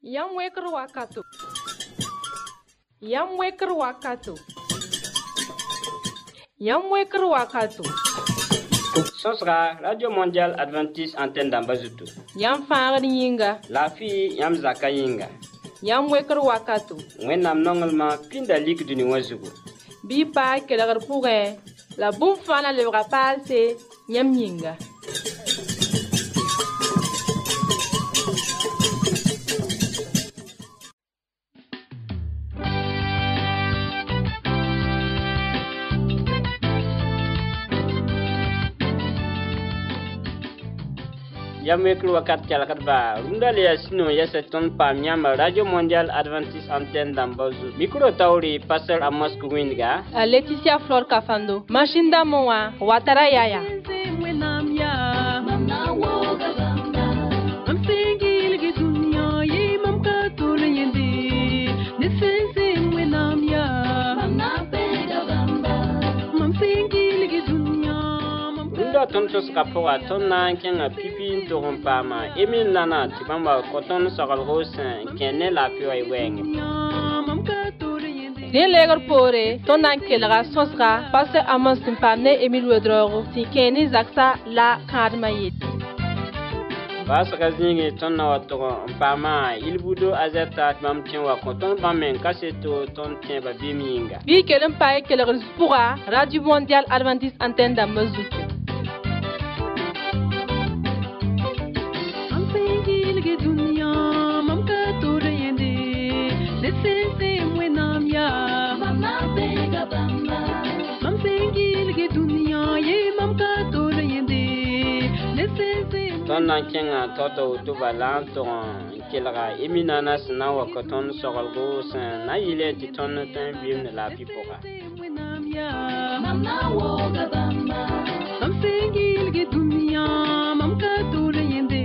Yamweker wakato. Yamweker wakato. Yamweker wakato. Sosra Radio Mondial Adventiste Antenne d'Ambazutu. Yam fangad yinga. La fille yam zaka yinga. Yamweker wakato. Wennam nongelma pinda lik duni wazugu. Bi pa kelagar pourin. La boum fana le rapal se yam yinga. Yamweker wakat kalakat ba rundale ya sino ya seton pam yam Radio Mondial Adventiste Antenne d'Ambazu. Mikro tauri Pastor Amos Kuwinga. Laetitia Flor Kafando. Machinda moa watara yaya. Ton sos kapoa ton na kenga pipi to rompama Emile Nana tibamba koton sakal rosin kenne la pio ay weng Den legar pore ton nan kelga sosra passe amos timpamne Emile Wedrogo ti keni zaksa la kadma yit Bas gazingi ton na wato pama ilbudo azeta mam tienwa koton bamen kaseto ton tien ba biminga Bi kelen pae kelgar spura Radio Mondial Adventiste Antenne d'Ambazu Ton nan kenga toto tubalan ton kelga eminana sna wa koton sogalgo san na yile ti ton tan bim la pipoka Mama woga bamba mam singil ge dunya mam ka tole yende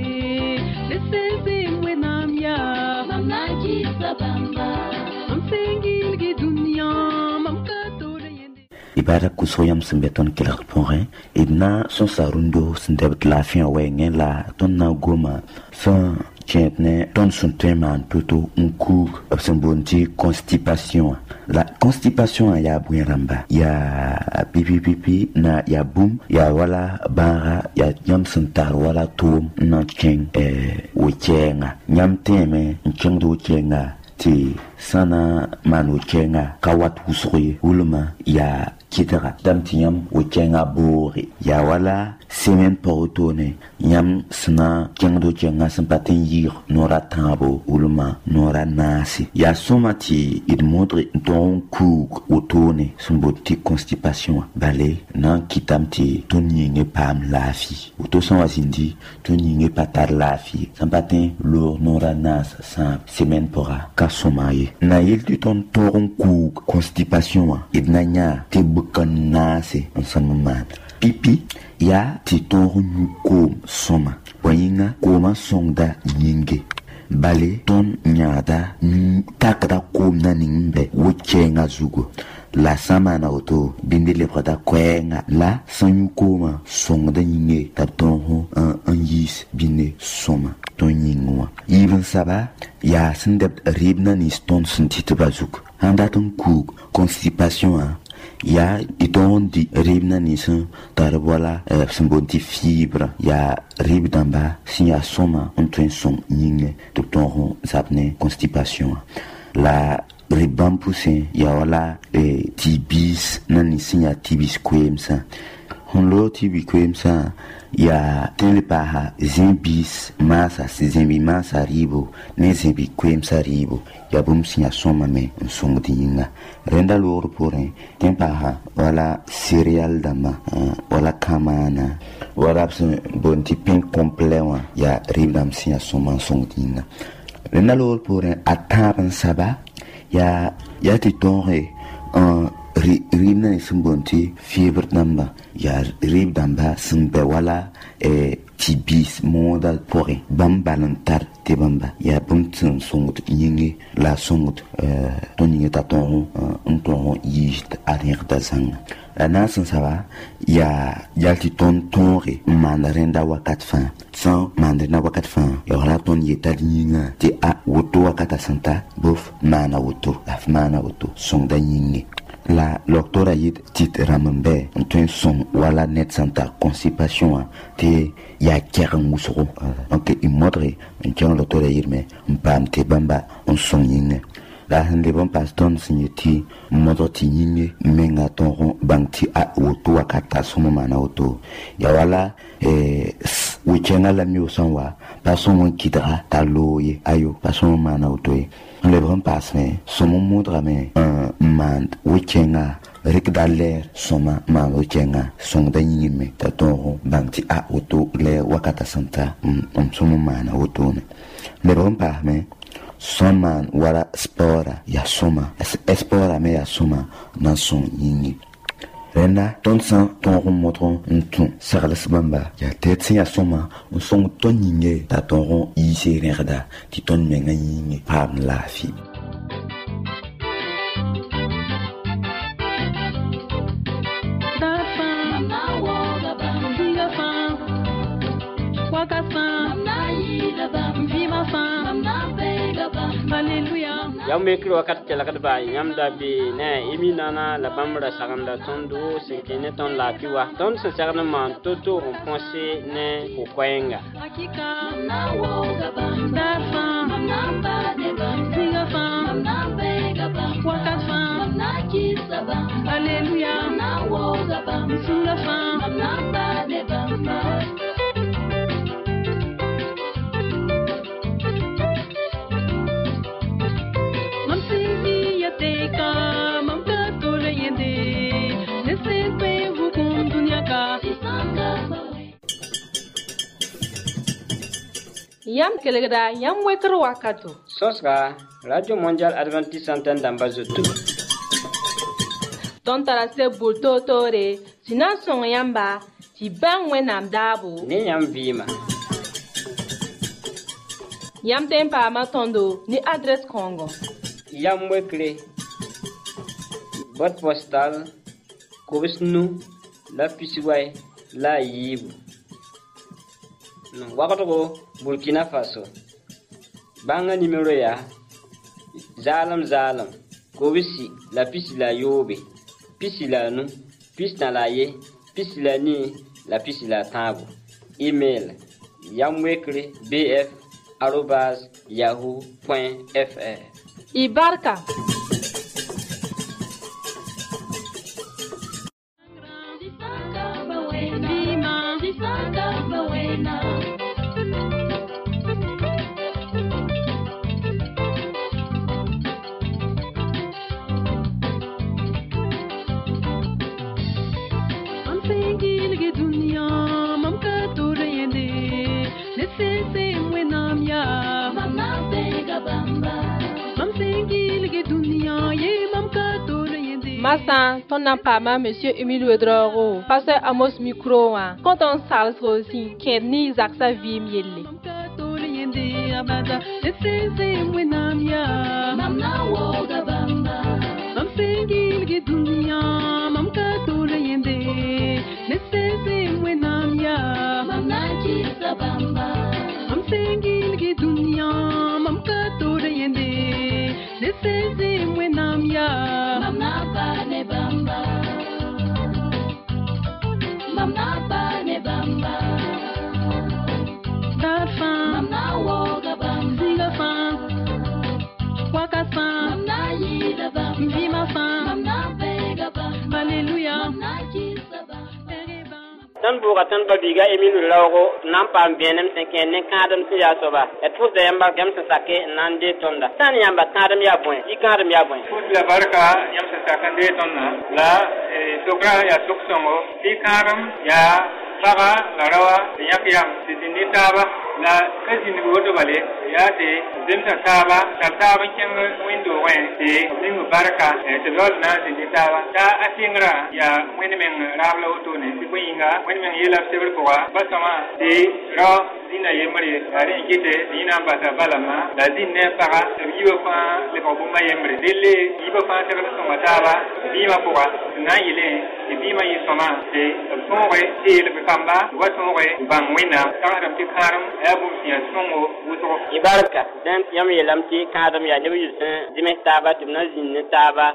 lesese mwenam ya mama jisa bamba mam singil ge dunya mam ka tole yende ibara kusoyam sembeton kelak ponre idna son sarundo sindebet la fin wenge la tonna goma son tienne ton son teman plutôt un coup sembonti constipation la constipation ya bwiramba ya pipi na ya boom ya wala bara ya nyam sentar wala tom na king wichenga nyam teme nchengdo chenga ti sana manu chenga kawat usuri ulma ya kitara damtiyam wichenga bori ya wala semen porotone nyam sna kengdo chenga sempatin yir nora tabo ulma nora nasi ya somati id modre don cook otone sumboti constipation bale nan kitamti tonyinge pam lafi oto son wasindi tonyinge patar lafi sempatin lor nora nas sa semen pora kasomaye na yil du ton toron cook constipation id nanya te bukan nasi ensamman pipi ya titon nyuko soma wayinga koma sonda nyinge bale ton nyada takda komna ningbe wuchenga zugo la samana auto binde le prata kwenga la sanyukoma sonda nyinge tapton ho un yis binde soma ton nyingwa even saba ya sindep ribna ni ston sentite bazuk andaton kuk constipation ya iton di ribna nisan tarbola sembonti fibre ya rib damba si ya soma ontwen son nyinge topton zapne constipation la ribam poussé ya wala tibis nani sinya tibis kwemsa honlo tibi kwemsa ya telepaha zimbis masa zimbi masa ribo ne zimbi kwemsa ribo ya bum sinya soma me nsongdi yinga renda lor porin tempaha wala cereal dama wala kamana wala bonti pain complet wa ya ribdam sinya soma nsongdi yinga renda lor porin ataban saba ya ti tonre ribna sumbonti fibre namba ya rib damba sumbe wala tibis moda pore bambalantar te bamba ya bumtun songut yingi la songut tonyingi taton unton yist arir da zang na san ça va ya ti ton tonre mandarin da wakat fin sans mandarin da wakat fin ya wala ton yeta linga ti a woto wakata santa bof mana woto af mana woto son da yingi la doctora yit tit ramambe ton son wala net santa constipation te ya kern musoro donc il modre un tian doctora yit me pam te bamba on son yingi la hande bon paston signeti modo ti yingi menga ton bangti a woto wakata somo mana woto ya wala wichenga la mi osanwa pason mon kidra taloye ayo pason mana woto le bon pasme somo modra me mand wichenga rik daler soma ma wichenga song da yingi ta ton bangti a woto le wakata santa somo mana woto le bon pasme Soman wala spora ya soma espora me ya soma na son yingi rena ton san ton remotron ton sarlas bamba ya tetsi ya soma on son ton yingi ta ton ron ise reda ti ton menga yingi pam la fi Yamekri wakat kelakat ba yamda bi ne iminana la bamra saganda tondo sekene ton la piwa ton se sagana man toto on pense ne ko kwenga akika na wo gaba da fa namba de ba singa fa namba gaba wakat fa na ki saba haleluya na wo gaba sura fa namba de ba Yam kelegda yam wekr wakato Sosra Radio Mondial Adventiste Antenne d'Ambazotou Ton tarase bulto tore sinan son yamba ti bang wenam dabo ni yam vima Yam tempa ma tondo ni adresse Congo Yam wekre boîte postale Kobisnu la Pisiway la Yibu Wakato Burkina Faso Banga numéro ya Zalam Kobisi la pisi la yobe Pisi la nu Pisi na la ye Pisi la ni la pisi la tabu Email yamwekre bf@yahoo.fr Ibarka Massa, ton pama, monsieur Emile Wedroro, pasteur Amos Micro, quand on s'alse aussi, qui ni Zaksa Vim Yeli. Tan buga tan babiga eminu lawo nan pam benem tenken ne kadam siya soba et fus de yamba gam sa sake nan de tonda tan yamba kadam ya boy I kadam ya boy fus la barka yam sa sakande tonna la sokra ya soksongo I kadam ya faga la rawa yak yam sidini taba la kazi ni wodo bale ya te demta taba taba ken window wen te ningu baraka te dol na te taba ta atingra ya wen men rabla oto ne ti winga wen men yela seber ko ba sama te ro dina yemre ari kite dina bata balama la dinne para yibo fa le ko buma yemre dele yibo fa te ko ma taba bima ko na yile bima yi soma te sonwe te le kamba wa sonwe bang wina ta ram ti karam ya bu ya songo wuto ibarka dan yam yelam ti kadam ya debu yusen dime taba tumna zinne taba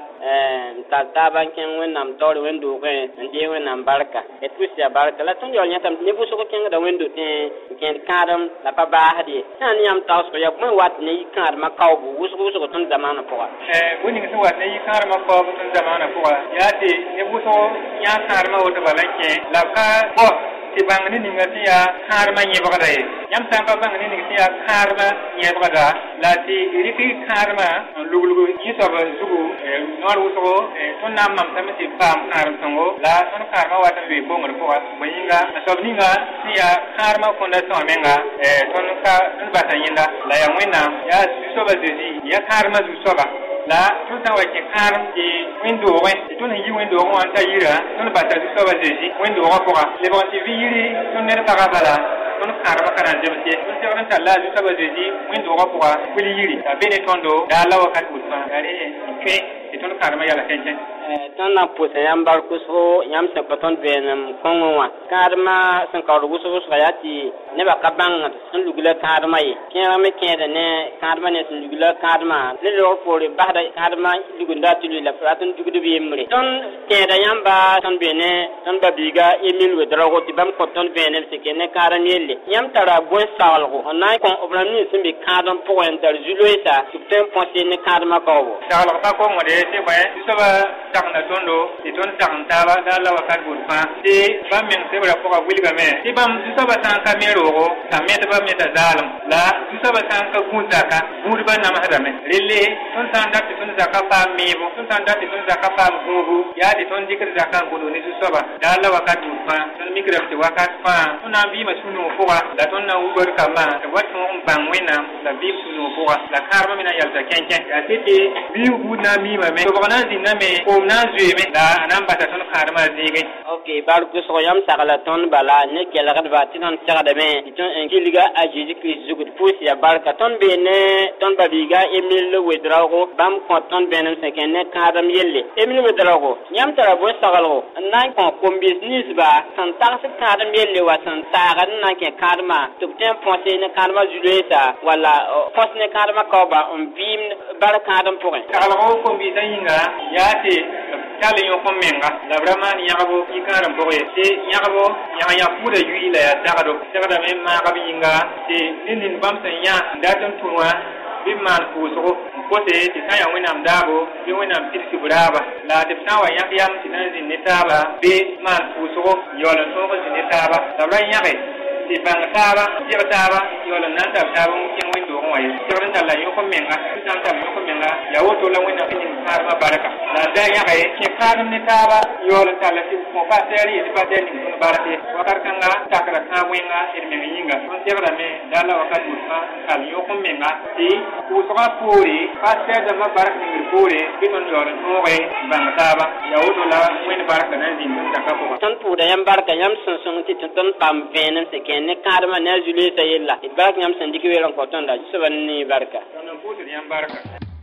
taba ken wenam tore wendo ko ndi wenam barka et pusi ya barka la ton yo nyatam ne bu so ko ken da wendo te ken kadam la pa ba hadi tan yam taws ko ya mo wat ne kadam ma kawbu wuso ko ton zamana ko woni ngi so wat ne kadam ma kawbu ton zamana ko ya te ne bu so ya kadam o to balake la ka bo ti bang ni ninga ti ya karma nye bagada ye yam tam pa bang ni ninga ti ya karma nye bagada la ti riki karma lugulugu yi to ba zugu nor wuso ton nam mam tam ti pam karma songo la ton karma wata be bo ngor ko bayinga so ninga ti ya karma konda so menga ton ka ton bata yinda la ya wina ya so ba zezi ya karma zu so ba la ton ta wa ke karma ti window wen ton yi window wan ta yira ton bata zu so ba zezi window ko le ba ti yiri ton ne ta bala ton karma kana jebte ton se ran ta la ju saba jeji min do ko wa kuli yiri ta bene tondo da la wakat utma dare ke ton karma yala kenchen ton na pusa yam bar kuso yam se paton benam konwa karma san ka rugu so sayati ne ba kabang sun lugula karma yi kera me keda ne karma ne sun lugula karma le ro pore bahda karma lugunda tulu la praton jugudu bi emre ton keda yam ba ton bene ton babiga emil wedrago tibam ko ton bene se kene karma yelle yam tara bon salgo onay kon obramni sun bi kadam pour inter juloisa subtem penser ne karma ko salgo pa ko ngode te ba so ba takna tondo ti ton takna ba da la wakat burfa ti ba men se bra ko wilga me ti bam so ba tan ka mero ko ta meta ba meta zalim la so ba tan ka kunta ka buri ba na ma hada me rille ton tan da ti ton zaka pa mebo ton tan da ti ton zaka pa ngubu ya di ton dikir zaka ngudu ni so ba da la wakat burfa ton migra ti wakat fa ton na bi ma sunu ko la ton na uber kama ta wato bang wena la bi sunu ko la karma mina yalta kenken ya tete bi na mi ma me to bana dinna me ko na zuye me da anan bata ton karma zige okay bar ko so yam sagala ton bala ne kela kad batin on sagada me ton en kiliga ajiji kris zugut pusi ya barka ton bene ton babiga emil wedrago bam ko ton bene se kenne kadam yelle emil wedrago yam tara bo sagalo nan ko business ba san taxi kadam yelle wa san tagan nan ke karma to tem ponse ne karma julesa wala pos ne karma ko ba on bim bar kadam pour sagalo ko bi dayinga yate tale yo ko menga la vraiment yabo ikaram boye te yabo ya puda yuila ya dagado sagada me ma kabinga te ninin bamsa ya datan tunwa bimman kuso ko te ti kaya winam dabo bi winam tirsi buraba la de tawa yam tinazin netaba be man kuso yola so ko netaba la ran yake ti bang taba taba yola nan taba kin windo ko waye tiran tala yo ko menga tan tala yo ko menga ya woto la winam kin karma baraka la da yake ki karam netaba yola tala ti ko pa seri ti pa den barake wakar kanga takra ka wenga irme yinga on tebra me dala wakar musa kal yo ko menga ti ku so puri pa ser da ma barak ni puri biton yola no we bang taba ya woto la wen baraka nan din ta ka ko ton pu da yam barka yam sun ti ton pam venen se ken karma na jule ta yella ibak yam san diki welan ko ton da so ban ni barka ton pu da yam barka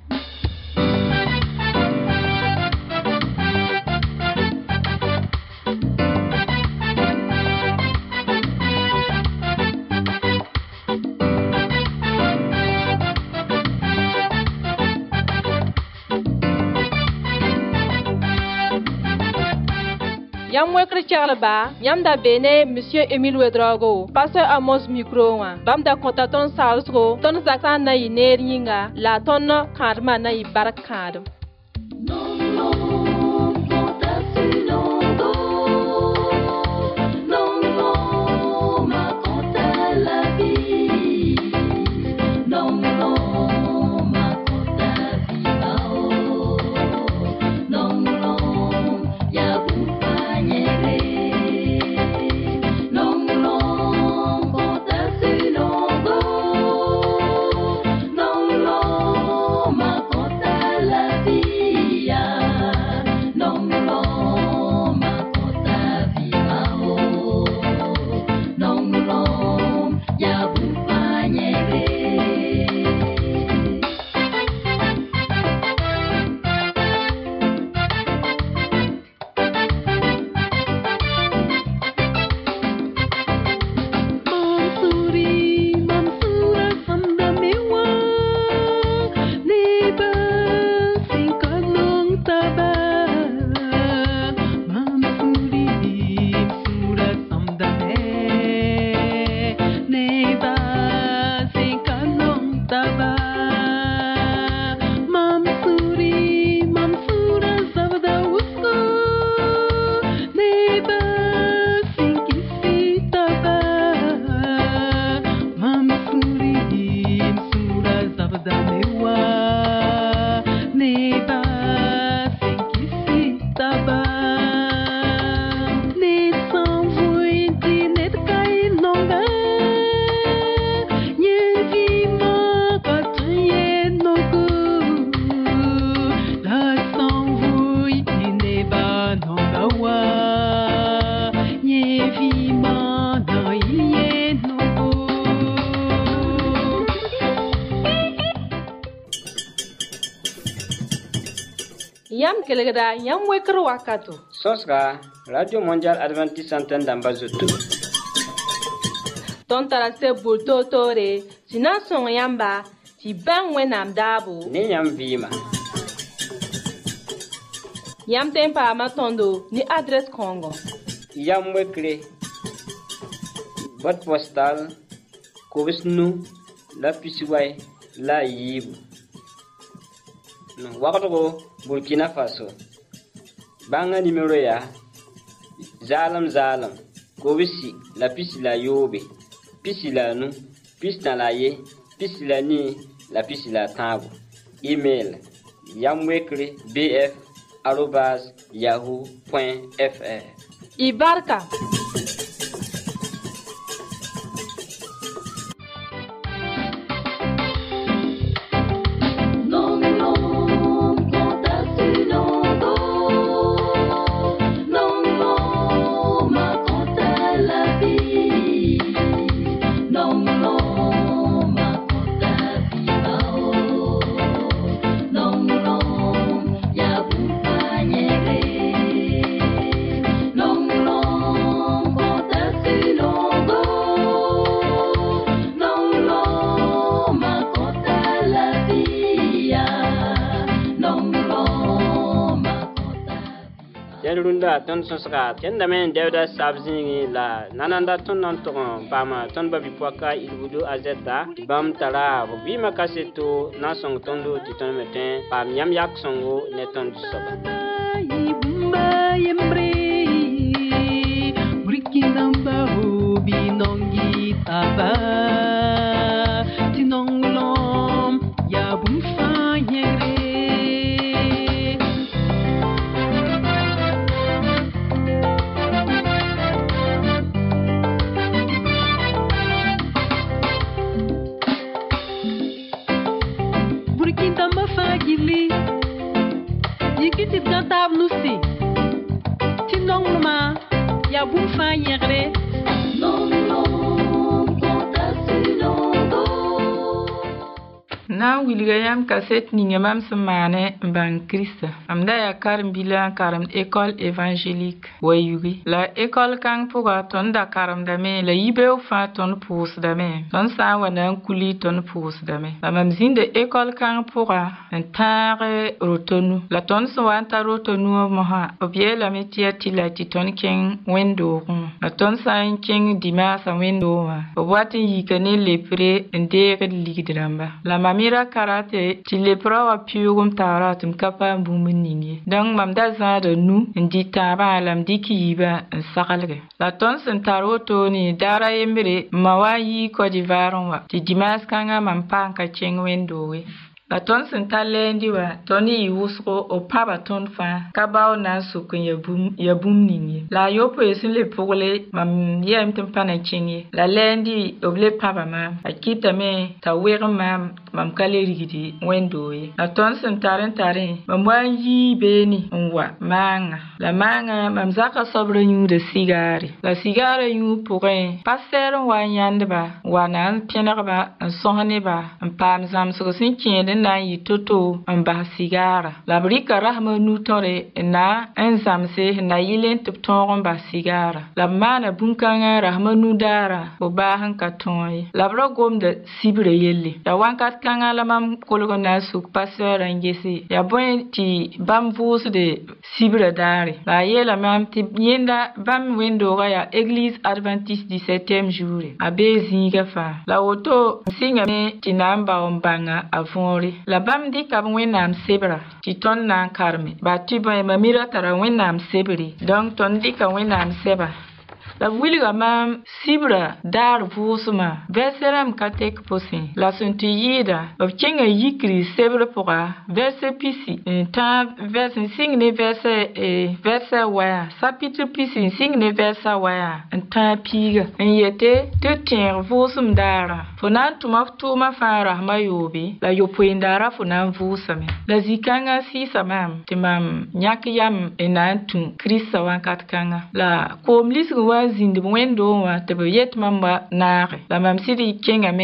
Yam wekre charleba, yam da bene Monsieur Emile Wedrago, Pasteur Amos Micro wa, bam da kontaton salsgo, ton zaksa na iner yinga, la ton karma na ibarakado. No yam kelgda yam wekr wakato Sosra Radio Mondial Adventiste Antenne d'Ambazoto. Ton tarase bulto tore tina son yamba ti ban wenam dabo Ne yam vima. yam tempa matondo ni adresse Congo Yam wekre. Boîte postale. Kobisnu. La Pisiway. La Yibu. Wakatogo Burkina Faso. Banga numéro ya. Zalam. Kobisi. La Pisi la Yobe. Pisi la nu. Pisi na la ye. Pisi la ni. La Pisi la tabu. Email. Yamwekre bf@yahoo.fr. Ibarka Runda ton sosra tenda men dewda sabzingi la nananda ton non ton pama ton babi poaka ilbudu azeta bam tala bi makaseto na song tondo titon meten pam yam yak songo neton du soba Ibumba yembre Burkinamba hobi nongi taba Tinongulom ya bumfa yegre Burkinamba fagili Yikiti gantab nusi Tinongma ya bumfa yegre Na William Cassette Ningamam Samane Ban Christ. Amda ya karim bila karim école évangélique Wayugi. La école kang pour ton da karim dame la yibeu fa ton pousse dame. Ton sa wana kuli ton pousse dame. La mamzine de école kang pour un tare rotonu. La ton so anta rotonu moha. Obie la métier tila titon king window. La ton sa un king dimas a window. Obwati yikane lepre ndere ligidramba. La mamira karate ti lepra wa piugum tara tum kapa bumuningi dang mamda za de nu ndi taba alam dikiba sakalge la ton sen taroto ni dara yembre mawayi ko di varonwa ti dimas kanga mampa ka chengwendowe la ton sen talendi wa toni yusro o paba ton fa kabao na sukun ya bum ningi la yopo esin le pole mam yem tempana chingi la lendi oble paba ma akita me tawer mam kale rigidi wendoye la ton sen taren mam wanyi beni nwa manga la manga mam zaka sobre nyu de sigare la sigare nyu pourrait passer wanyande ba wana pienaba sohane ba pam zam so sin kiende na yi toto ba sigara la brika rahma nu tore na enzamse na yilen tupton ba sigara la mana bunkanga rahma nu dara o ba han katon la brogom de sibre yelle la wankat kanga la mam kolgo na suk passer angesi ya bon ti bam vos de sibre dare la yela mam ti yenda bam window ya église adventiste du 7e jour abe zinga fa la auto singa me ti namba ombanga avonri la bam di kab wenam sebra ti ton nan karme ba ti ba mamira tara wenam sebri donc ton di ka wenam seba la wilga mam sibra dar vusuma verseram katek posin la sunti yida of kenga yikri sebre poka verse pisi ta verse singne verse wa sapitri pisi singne verse wa ta piga yete te tier vusum dara fonan tuma fara mayobi la yopoindara fonan vusame la zikanga si samam timam nyakiyam enantu krista wankat kanga la komlis zindi wendo wa te yet mamba naare la mam sidi kenga me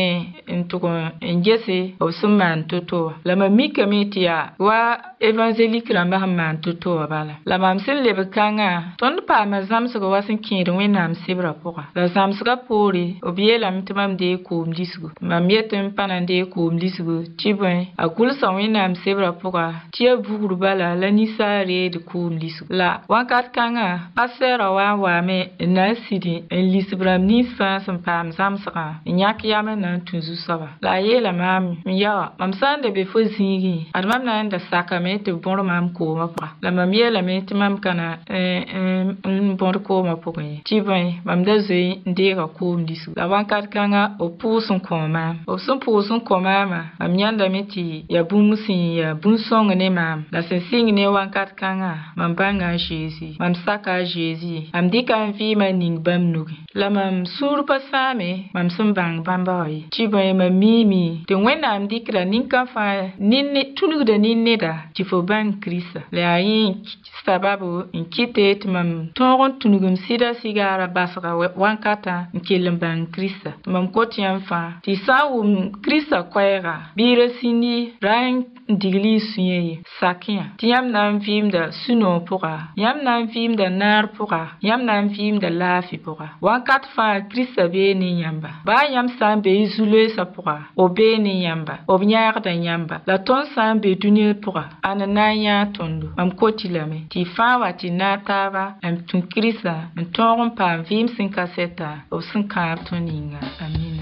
tugo en gese o summan toto la ma mikame tia wa évangélique la man toto bala la mam sin le bekanga ton pa ma zamso go wasin kin wenam sibra poka la zamso ga pori obiela mtimam de ko mlisgu mam yetem panande ko mlisgu tibon akul sa wenam sibra poka tia buguru bala la nisare de ko mlisgu la wakat kanga pasera wa me na sidi en lisbram nisa sam pam zamsaka nyak yame na tunzu saba la yela mam ya mam sande be fo zingi admam na nda sakame te bon mam ko ma pa la mam yela me te mam kana bon ko ma po ni tibon mam da ze ndega ko mdisu la wankat kanga o pusun ko ma o sun pusun ko ma mam nyanda meti ya bumusin ya bunsong ne mam la se sing ne wankat kanga mam banga jezi mam saka jezi am dikan vi ma ning bam nugi la mam sur pasame mam sun bang bambai tibon ma mimi te wena am dikra ninka fa ninne tunu da ninne da tifo ban krisa le ayin sababu inkite mam toron tunugum sida sigara basra wankata nkelem ban krisa mam kotiam fa ti sawum krisa kwera bira sini ran digli sunye sakia tiam nam vim da suno pora yam nam vim da nar pora yam nam vim da lafi pora wankat fa krisa be ni yamba ba yam sam be izule sa pora obe ni yamba obnyar da yamba la ton sam be dunie pora ananya tondo mam kotilame ti fa wati nataba am tun krisa am toron pa vim sin kaseta o sin kartoninga amina.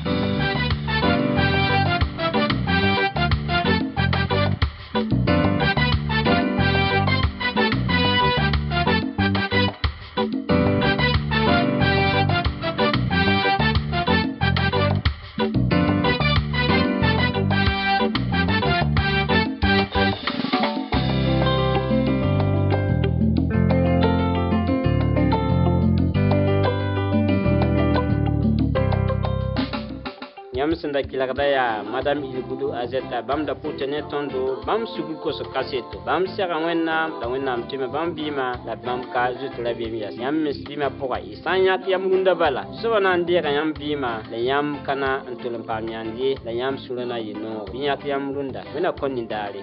Senda kilagda ya madame Ilgudu azeta bam da putene tondo bam sugul ko so kaseto bam sera wenna da wenna mtime bam bima la bam ka zutu la bima yam misbima poka isanya yam runda bala so wana ndira yam bima la yam kana antulum pamyandi la yam sulana yino binya yam runda wena konni dare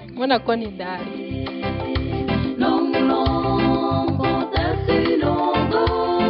long long ko tasilongo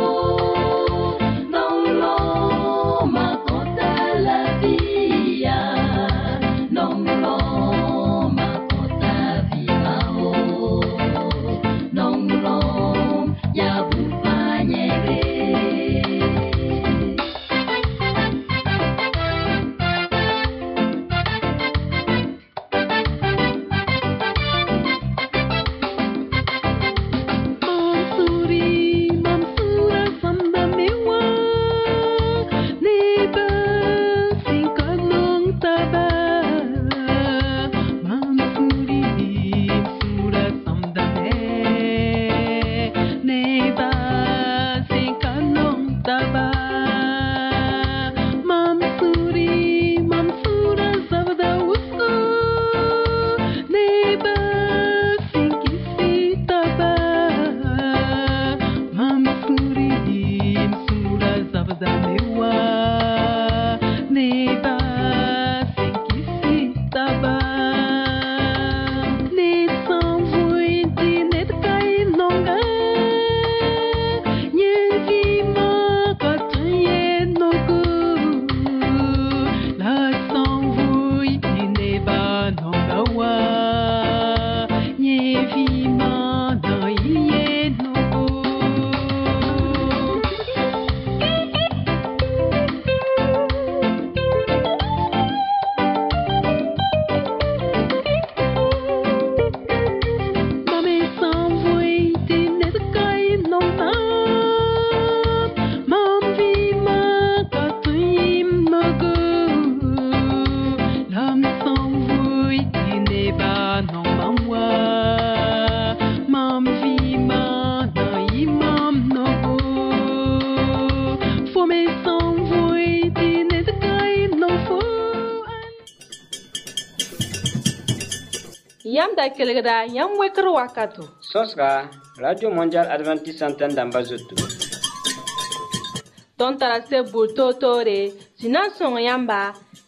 Yam da kelgda yam wekr wakato. Sosga Radio Mondial Adventiste Antenne d'Ambazotou. Ton tarase bulto tore sinan son yamba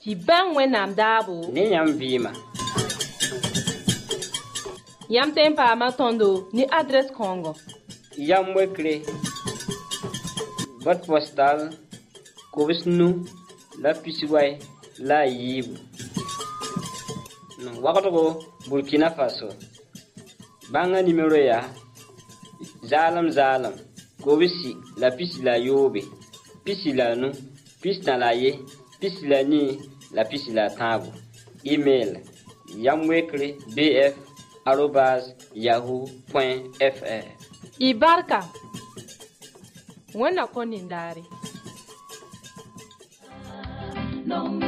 Ti bang Wẽnnaam daabo ne yãmb vɩɩma. yãmb tõe n paama tõndo ne adrɛs kãongo. Yam wekre boîte postale kobs nu la pisiway la yiibu. Wagdgo Burkina Faso. Bãnga nimero ya zalem kobsi la pisi la yoobe, pisi la nu, pisi la ye, pisi la ni la pisi la tãabo. Email yamwekre@yahoo.fr. Y barka. Wẽnna kõ nindaare. No